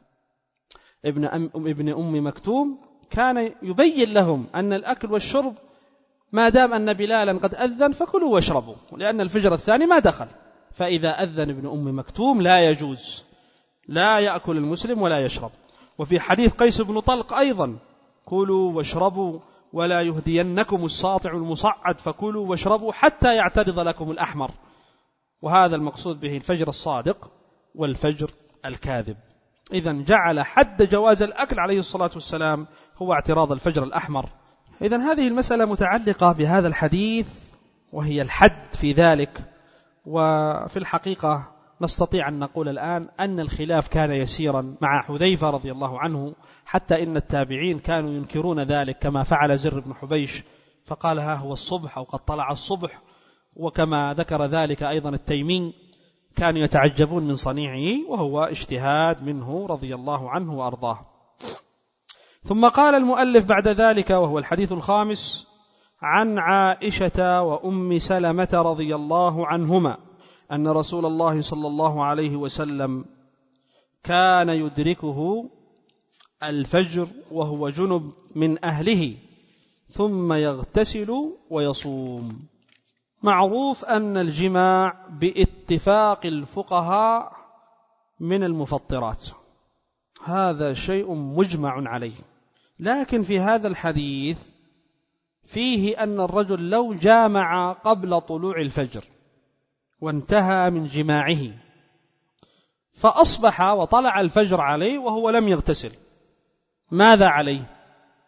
ابن أم مكتوم كان يبين لهم أن الأكل والشرب ما دام أن بلالا قد أذن فكلوا واشربوا، لأن الفجر الثاني ما دخل، فإذا أذن ابن أم مكتوم لا يجوز، لا يأكل المسلم ولا يشرب. وفي حديث قيس بن طلق أيضا: كلوا واشربوا ولا يهدينكم الساطع المصعد، فكلوا واشربوا حتى يعترض لكم الأحمر. وهذا المقصود به الفجر الصادق والفجر الكاذب. إذن جعل حد جواز الأكل عليه الصلاة والسلام هو اعتراض الفجر الأحمر. إذن هذه المسألة متعلقة بهذا الحديث وهي الحد في ذلك. وفي الحقيقة نستطيع أن نقول الآن أن الخلاف كان يسيرا مع حذيفة رضي الله عنه، حتى إن التابعين كانوا ينكرون ذلك، كما فعل زر بن حبيش فقال: ها هو الصبح، أو قد طلع الصبح. وكما ذكر ذلك أيضا التيمي، كانوا يتعجبون من صنيعه، وهو اجتهاد منه رضي الله عنه وأرضاه. ثم قال المؤلف بعد ذلك، وهو الحديث الخامس: عن عائشة وأم سلمة رضي الله عنهما أن رسول الله صلى الله عليه وسلم كان يدركه الفجر وهو جنب من أهله ثم يغتسل ويصوم. معروف أن الجماع باتفاق الفقهاء من المفطرات، هذا شيء مجمع عليه. لكن في هذا الحديث فيه أن الرجل لو جامع قبل طلوع الفجر وانتهى من جماعه فأصبح وطلع الفجر عليه وهو لم يغتسل، ماذا عليه؟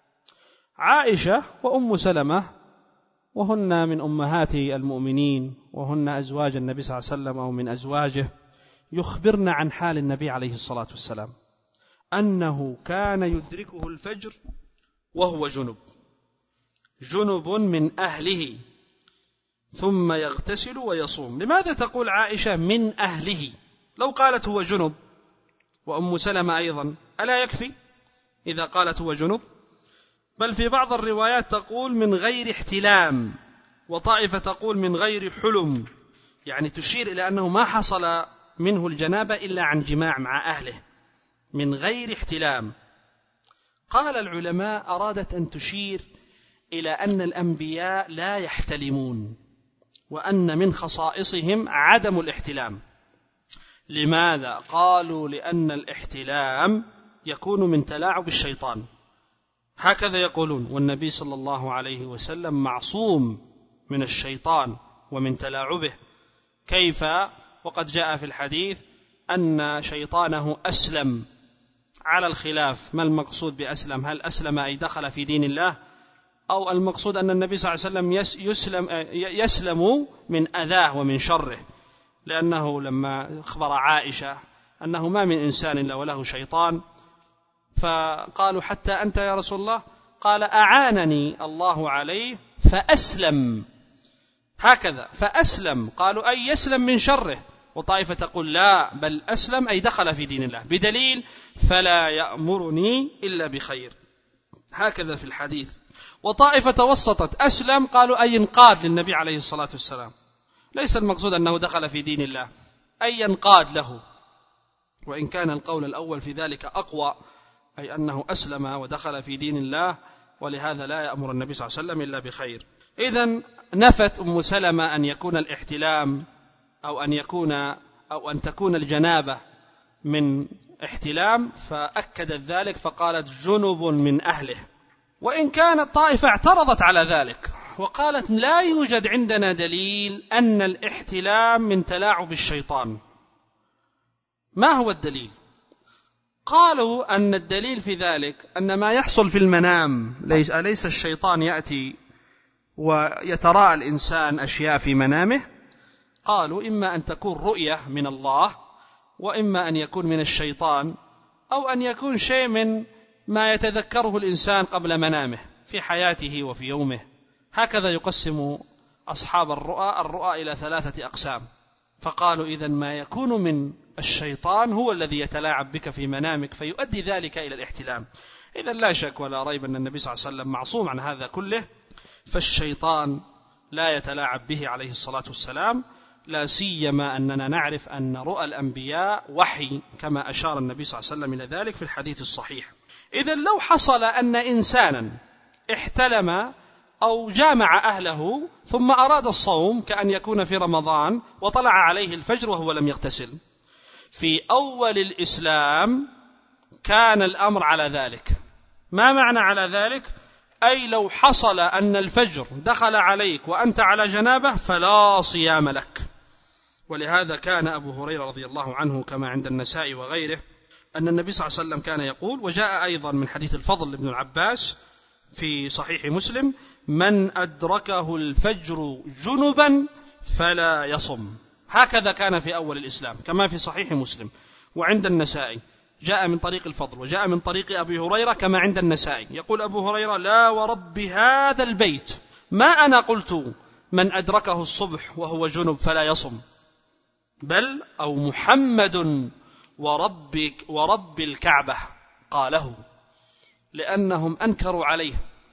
عائشة وأم سلمة وهن من أمهات المؤمنين وهن أزواج النبي صلى الله عليه وسلم أو من أزواجه يخبرن عن حال النبي عليه الصلاة والسلام أنه كان يدركه الفجر وهو جنب من أهله ثم يغتسل ويصوم. لماذا تقول عائشة من أهله؟ لو قالت هو جنب وأم سلمة أيضا ألا يكفي إذا قالت هو جنب؟ بل في بعض الروايات تقول من غير احتلام، وطائفة تقول من غير حلم، يعني تشير إلى أنه ما حصل منه الجنابة إلا عن جماع مع أهله من غير احتلام. قال العلماء أرادت أن تشير إلى أن الأنبياء لا يحتلمون وأن من خصائصهم عدم الاحتلام. لماذا؟ قالوا لأن الاحتلام يكون من تلاعب الشيطان، هكذا يقولون، والنبي صلى الله عليه وسلم معصوم من الشيطان ومن تلاعبه. كيف وقد جاء في الحديث أن شيطانه أسلم، على الخلاف ما المقصود بأسلم؟ هل أسلم أي دخل في دين الله، أو المقصود أن النبي صلى الله عليه وسلم يسلم من أذاه ومن شره، لأنه لما أخبر عائشة أنه ما من إنسان إلا وله شيطان، فقالوا حتى أنت يا رسول الله؟ قال أعانني الله عليه فأسلم، هكذا فأسلم، قالوا أي يسلم من شره، وطائفة تقول لا بل أسلم أي دخل في دين الله، بدليل فلا يأمرني إلا بخير، هكذا في الحديث. وطائفة توسطت أسلم قالوا أي انقاد للنبي عليه الصلاة والسلام، ليس المقصود أنه دخل في دين الله، أي ينقاد له، وإن كان القول الأول في ذلك أقوى، أي أنه أسلم ودخل في دين الله، ولهذا لا يأمر النبي صلى الله عليه وسلم إلا بخير. إذن نفت أم سلمة أن يكون الاحتلام أو أن تكون الجنابة من احتلام، فأكدت ذلك فقالت جنب من أهله. وإن كانت طائفة اعترضت على ذلك وقالت لا يوجد عندنا دليل أن الاحتلام من تلاعب الشيطان. ما هو الدليل؟ قالوا أن الدليل في ذلك أن ما يحصل في المنام، أليس الشيطان يأتي ويتراءى الإنسان أشياء في منامه؟ قالوا إما أن تكون رؤية من الله، وإما أن يكون من الشيطان، أو أن يكون شيء من ما يتذكره الإنسان قبل منامه في حياته وفي يومه. هكذا يقسم أصحاب الرؤى إلى 3 أقسام. فقالوا إذن ما يكون من الشيطان هو الذي يتلاعب بك في منامك فيؤدي ذلك إلى الاحتلام. إذن لا شك ولا ريب أن النبي صلى الله عليه وسلم معصوم عن هذا كله، فالشيطان لا يتلاعب به عليه الصلاة والسلام، لا سيما أننا نعرف أن رؤى الأنبياء وحي كما أشار النبي صلى الله عليه وسلم إلى ذلك في الحديث الصحيح. إذن لو حصل أن إنسانا احتلم أو جامع أهله ثم أراد الصوم كأن يكون في رمضان وطلع عليه الفجر وهو لم يغتسل، في أول الإسلام كان الأمر على ذلك. ما معنى على ذلك؟ أي لو حصل أن الفجر دخل عليك وأنت على جنابه فلا صيام لك. ولهذا كان أبو هريرة رضي الله عنه كما عند النسائي وغيره أن النبي صلى الله عليه وسلم كان يقول، وجاء أيضا من حديث الفضل بن العباس في صحيح مسلم: من أدركه الفجر جنبا فلا يصم. هكذا كان في أول الإسلام كما في صحيح مسلم وعند النسائي، جاء من طريق الفضل وجاء من طريق أبي هريرة كما عند النسائي. يقول أبو هريرة: لا ورب هذا البيت ما أنا قلت من أدركه الصبح وهو جنب فلا يصم، بل أو محمد ورب الكعبة قاله، لأنهم أنكروا عليه.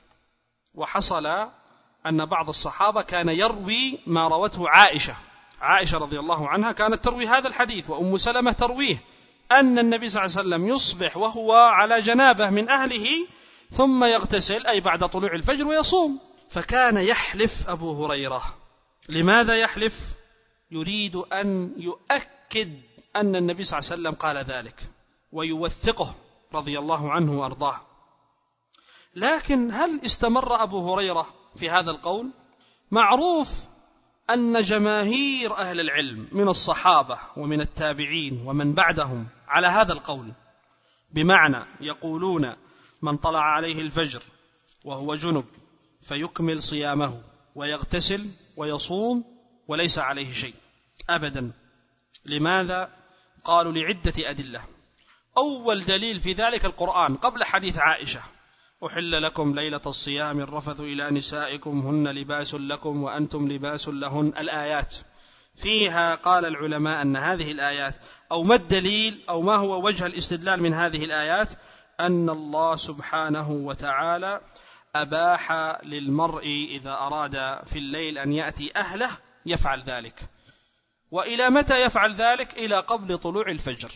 وحصل أن بعض الصحابة كان يروي ما روته عائشة رضي الله عنها كانت تروي هذا الحديث، وأم سلمة ترويه، أن النبي صلى الله عليه وسلم يصبح وهو على جنابه من أهله ثم يغتسل أي بعد طلوع الفجر ويصوم. فكان يحلف أبو هريرة. لماذا يحلف؟ يريد أن يؤكد أن النبي صلى الله عليه وسلم قال ذلك ويوثقه رضي الله عنه وأرضاه. لكن هل استمر أبو هريرة في هذا القول؟ معروف أن جماهير أهل العلم من الصحابة ومن التابعين ومن بعدهم على هذا القول، بمعنى يقولون من طلع عليه الفجر وهو جنب فيكمل صيامه ويغتسل ويصوم وليس عليه شيء أبدا. لماذا؟ قالوا لعدة أدلة. أول دليل في ذلك القرآن قبل حديث عائشة: أحل لكم ليلة الصيام الرفث إلى نسائكم هن لباس لكم وأنتم لباس لهن. الآيات فيها قال العلماء أن هذه الآيات، أو ما الدليل أو ما هو وجه الاستدلال من هذه الآيات، أن الله سبحانه وتعالى أباح للمرء إذا أراد في الليل أن يأتي أهله يفعل ذلك. وإلى متى يفعل ذلك؟ إلى قبل طلوع الفجر،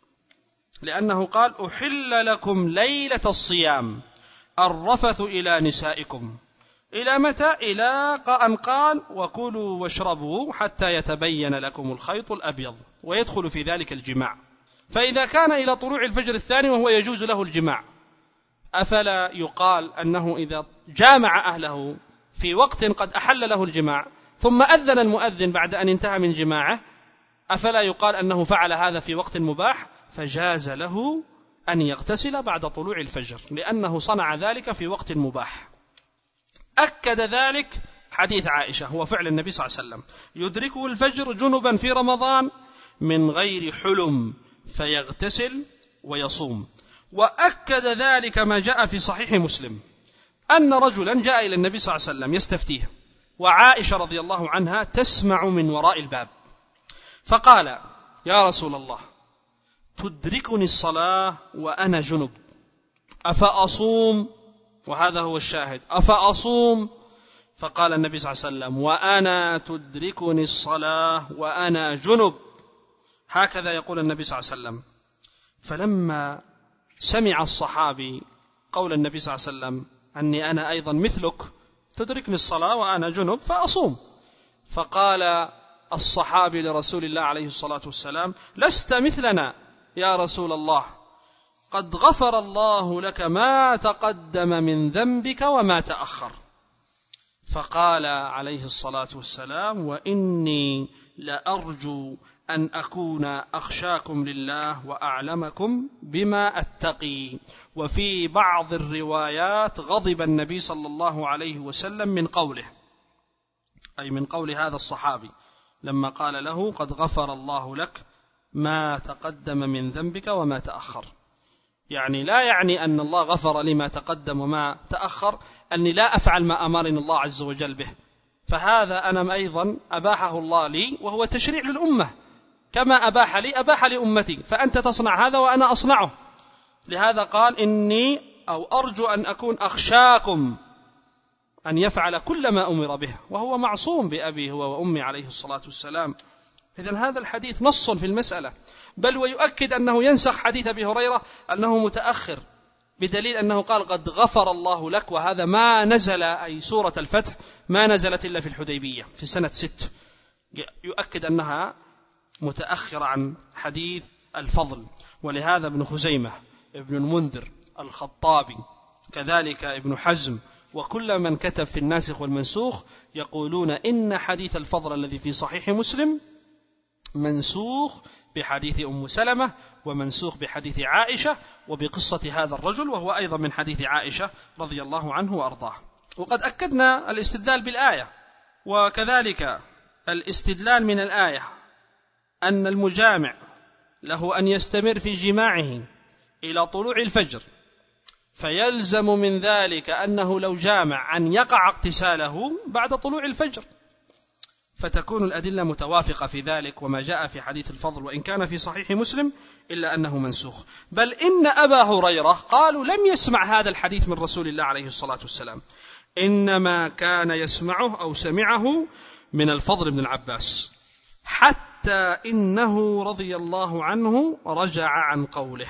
لأنه قال أحل لكم ليلة الصيام الرفث إلى نسائكم. إلى متى؟ إلى أن قال وكلوا واشربوا حتى يتبين لكم الخيط الأبيض، ويدخل في ذلك الجماع. فإذا كان إلى طلوع الفجر الثاني وهو يجوز له الجماع، أفلا يقال أنه إذا جامع أهله في وقت قد أحل له الجماع ثم أذن المؤذن بعد أن انتهى من جماعه، أفلا يقال أنه فعل هذا في وقت مباح فجاز له أن يغتسل بعد طلوع الفجر، لأنه صنع ذلك في وقت مباح. أكد ذلك حديث عائشة، هو فعل النبي صلى الله عليه وسلم: يدركه الفجر جنبا في رمضان من غير حلم فيغتسل ويصوم. وأكد ذلك ما جاء في صحيح مسلم أن رجلا جاء إلى النبي صلى الله عليه وسلم يستفتيه، وعائشة رضي الله عنها تسمع من وراء الباب، فقال: يا رسول الله، تدركني الصلاة وأنا جنب أفأصوم؟ وهذا هو الشاهد، أفأصوم؟ فقال النبي صلى الله عليه وسلم: وأنا تدركني الصلاة وأنا جنب. هكذا يقول النبي صلى الله عليه وسلم. فلما سمع الصحابي قول النبي صلى الله عليه وسلم أني أنا أيضا مثلك تدركني الصلاة وأنا جنب فأصوم، فقال الصحابي لرسول الله عليه الصلاة والسلام: لست مثلنا يا رسول الله، قد غفر الله لك ما تقدم من ذنبك وما تأخر. فقال عليه الصلاة والسلام: وإني لأرجو أن أكون أخشاكم لله وأعلمكم بما أتقي. وفي بعض الروايات غضب النبي صلى الله عليه وسلم من قوله، أي من قول هذا الصحابي لما قال له: قد غفر الله لك ما تقدم من ذنبك وما تأخر. يعني لا يعني أن الله غفر لي ما تقدم وما تأخر أني لا أفعل ما أمرني الله عز وجل به، فهذا أنا أيضا أباحه الله لي وهو تشريع للأمة، كما أباح لي أباح لأمتي، فأنت تصنع هذا وأنا أصنعه. لهذا قال: إني أو أرجو أن أكون أخشاكم أن يفعل كل ما أمر به، وهو معصوم بأبيه هو وأمي عليه الصلاة والسلام. إذن هذا الحديث نص في المسألة، بل ويؤكد أنه ينسخ حديث أبي هريرة أنه متأخر، بدليل أنه قال: قد غفر الله لك، وهذا ما نزل، أي سورة الفتح ما نزلت إلا في الحديبية في سنة 6، يؤكد أنها متأخر عن حديث الفضل. ولهذا ابن خزيمة، ابن المنذر، الخطابي، كذلك ابن حزم، وكل من كتب في الناسخ والمنسوخ يقولون إن حديث الفضل الذي في صحيح مسلم منسوخ بحديث أم سلمة، ومنسوخ بحديث عائشة، وبقصة هذا الرجل، وهو أيضا من حديث عائشة رضي الله عنه وأرضاه. وقد أكدنا الاستدلال بالآية، وكذلك الاستدلال من الآية أن المجامع له أن يستمر في جماعه إلى طلوع الفجر، فيلزم من ذلك أنه لو جامع أن يقع اغتساله بعد طلوع الفجر، فتكون الأدلة متوافقة في ذلك. وما جاء في حديث الفضل وإن كان في صحيح مسلم إلا أنه منسوخ، بل إن أبا هريرة قالوا لم يسمع هذا الحديث من رسول الله عليه الصلاة والسلام، إنما كان يسمعه أو سمعه من الفضل بن العباس، حتى إنه رضي الله عنه رجع عن قوله.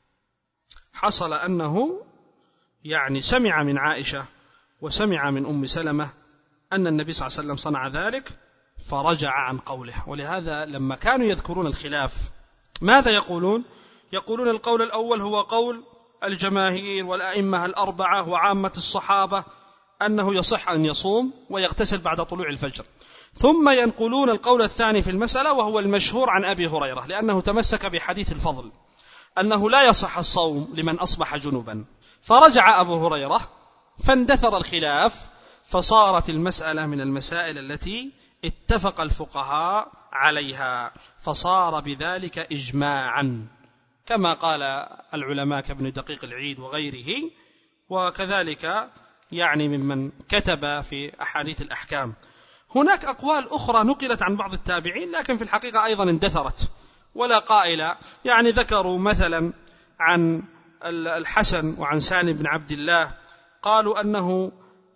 حصل أنه يعني سمع من عائشة وسمع من أم سلمة أن النبي صلى الله عليه وسلم صنع ذلك فرجع عن قوله. ولهذا لما كانوا يذكرون الخلاف ماذا يقولون؟ يقولون القول الأول هو قول الجماهير والأئمة الأربعة وعامة الصحابة أنه يصح أن يصوم ويغتسل بعد طلوع الفجر، ثم ينقلون القول الثاني في المسألة وهو المشهور عن أبي هريرة، لأنه تمسك بحديث الفضل أنه لا يصح الصوم لمن أصبح جنبا، فرجع أبو هريرة فاندثر الخلاف، فصارت المسألة من المسائل التي اتفق الفقهاء عليها، فصار بذلك إجماعا كما قال العلماء كابن دقيق العيد وغيره، وكذلك يعني ممن كتب في أحاديث الأحكام. هناك أقوال أخرى نقلت عن بعض التابعين لكن في الحقيقة أيضا اندثرت ولا قائل، يعني ذكروا مثلا عن الحسن وعن سالم بن عبد الله قالوا أنه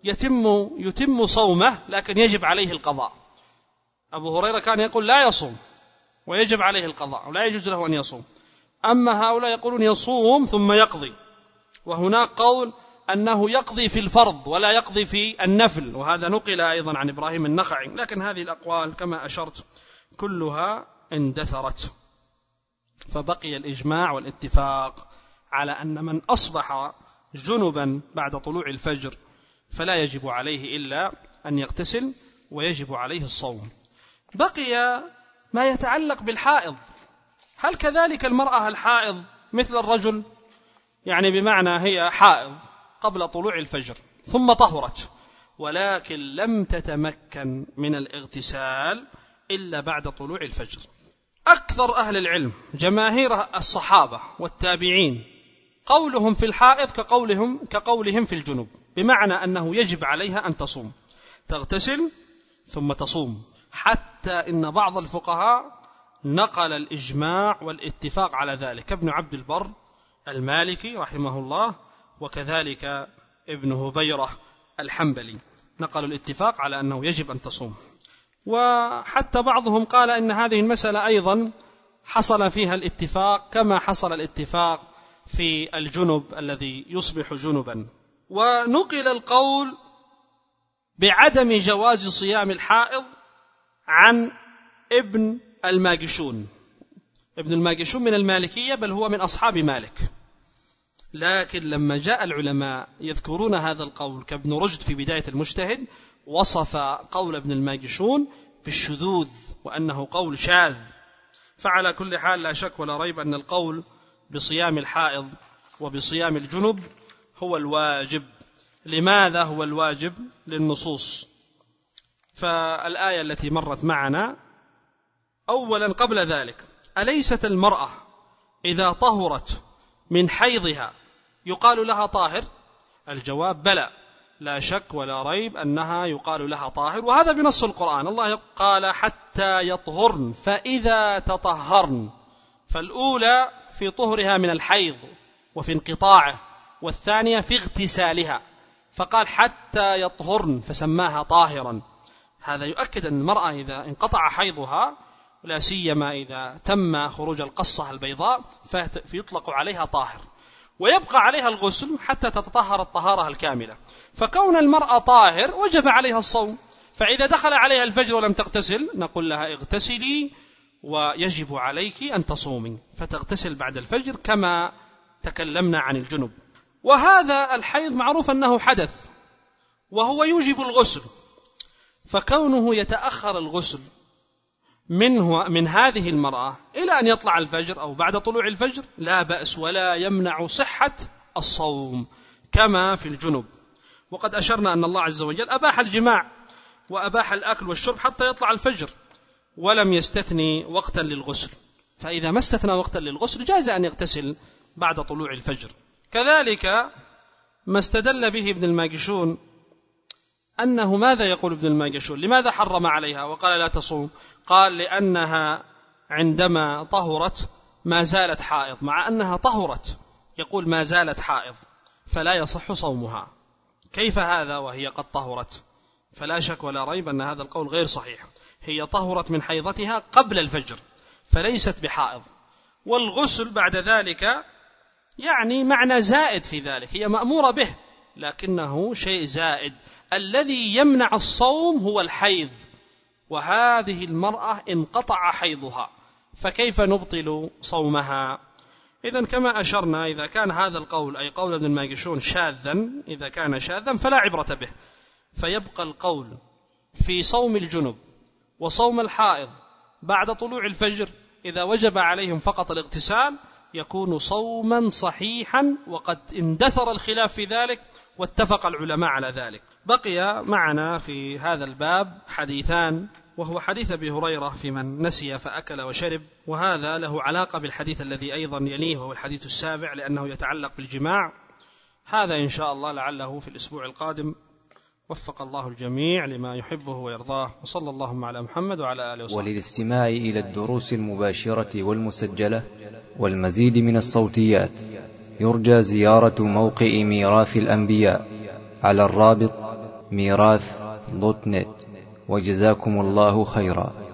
يتم صومه لكن يجب عليه القضاء. أبو هريرة كان يقول لا يصوم ويجب عليه القضاء ولا يجوز له أن يصوم، أما هؤلاء يقولون يصوم ثم يقضي، وهناك قول أنه يقضي في الفرض ولا يقضي في النفل، وهذا نقل أيضا عن إبراهيم النخعي، لكن هذه الأقوال كما أشرت كلها اندثرت، فبقي الإجماع والاتفاق على أن من أصبح جنبا بعد طلوع الفجر فلا يجب عليه إلا أن يغتسل ويجب عليه الصوم. بقي ما يتعلق بالحائض، هل كذلك المرأة الحائض مثل الرجل؟ يعني بمعنى هي حائض قبل طلوع الفجر ثم طهرت ولكن لم تتمكن من الاغتسال إلا بعد طلوع الفجر. أكثر أهل العلم جماهير الصحابة والتابعين قولهم في الحائض كقولهم في الجنوب، بمعنى أنه يجب عليها أن تصوم، تغتسل ثم تصوم، حتى إن بعض الفقهاء نقل الإجماع والاتفاق على ذلك، ابن عبد البر المالكي رحمه الله وكذلك ابن هبيرة الحنبلي نقلوا الاتفاق على أنه يجب أن تصوم. وحتى بعضهم قال إن هذه المسألة أيضا حصل فيها الاتفاق كما حصل الاتفاق في الجنب الذي يصبح جنبا. ونقل القول بعدم جواز صيام الحائض عن ابن الماجشون. ابن الماجشون من المالكية بل هو من أصحاب مالك، لكن لما جاء العلماء يذكرون هذا القول كابن رشد في بداية المجتهد وصف قول ابن الماجشون بالشذوذ وأنه قول شاذ. فعلى كل حال لا شك ولا ريب أن القول بصيام الحائض وبصيام الجنب هو الواجب. لماذا هو الواجب؟ للنصوص. فالآية التي مرت معنا أولا قبل ذلك، أليست المرأة إذا طهرت من حيضها يقال لها طاهر؟ الجواب بلى، لا شك ولا ريب أنها يقال لها طاهر، وهذا بنص القرآن. الله قال حتى يطهرن فإذا تطهرن، فالأولى في طهرها من الحيض وفي انقطاعه، والثانية في اغتسالها، فقال حتى يطهرن فسماها طاهرا. هذا يؤكد أن المرأة إذا انقطع حيضها لا سيما إذا تم خروج القصة البيضاء فيطلق عليها طاهر، ويبقى عليها الغسل حتى تتطهر الطهارة الكاملة. فكون المرأة طاهر وجب عليها الصوم، فإذا دخل عليها الفجر ولم تغتسل نقول لها اغتسلي ويجب عليك أن تصومي، فتغتسل بعد الفجر كما تكلمنا عن الجنب. وهذا الحيض معروف أنه حدث وهو يوجب الغسل، فكونه يتأخر الغسل من هذه المرأة إلى أن يطلع الفجر أو بعد طلوع الفجر لا بأس ولا يمنع صحة الصوم كما في الجنب. وقد أشرنا أن الله عز وجل أباح الجماع وأباح الأكل والشرب حتى يطلع الفجر ولم يستثني وقتا للغسل، فإذا ما استثنى وقتا للغسل جاز أن يغتسل بعد طلوع الفجر. كذلك ما استدل به ابن الماجشون أنه ماذا يقول ابن الماجشون؟ لماذا حرم عليها وقال لا تصوم؟ قال لأنها عندما طهرت ما زالت حائض، مع أنها طهرت يقول ما زالت حائض فلا يصح صومها. كيف هذا وهي قد طهرت؟ فلا شك ولا ريب أن هذا القول غير صحيح، هي طهرت من حيضتها قبل الفجر فليست بحائض، والغسل بعد ذلك يعني معنى زائد في ذلك، هي مأمورة به لكنه شيء زائد. الذي يمنع الصوم هو الحيض، وهذه المرأة انقطع حيضها فكيف نبطل صومها؟ إذن كما أشرنا إذا كان هذا القول أي قول ابن الماجشون شاذا، إذا كان شاذا فلا عبرة به، فيبقى القول في صوم الجنب وصوم الحائض بعد طلوع الفجر إذا وجب عليهم فقط الاغتسال يكون صوما صحيحا، وقد اندثر الخلاف في ذلك واتفق العلماء على ذلك. بقي معنا في هذا الباب حديثان، وهو حديث أبي هريرة في من نسي فأكل وشرب، وهذا له علاقة بالحديث الذي أيضا يليه وهو الحديث السابع لأنه يتعلق بالجماع. هذا إن شاء الله لعله في الأسبوع القادم. وفق الله الجميع لما يحبه ويرضاه، وصلى اللهم على محمد وعلى آله وصحبه. وللاستماع إلى الدروس المباشرة والمسجلة والمزيد من الصوتيات يرجى زيارة موقع ميراث الأنبياء على الرابط ميراث.net. وجزاكم الله خيرا.